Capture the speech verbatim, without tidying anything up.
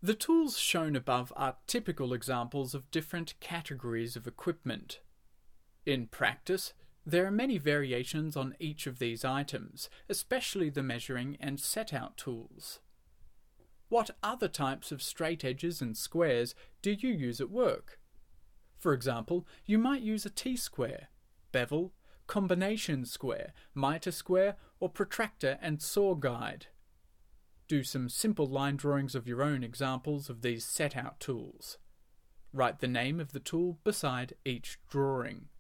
The tools shown above are typical examples of different categories of equipment. In practice, there are many variations on each of these items, especially the measuring and set-out tools. What other types of straight edges and squares do you use at work? For example, you might use a T-square, bevel, combination square, mitre square, or protractor and saw guide. Do some simple line drawings of your own examples of these set-out tools. Write the name of the tool beside each drawing.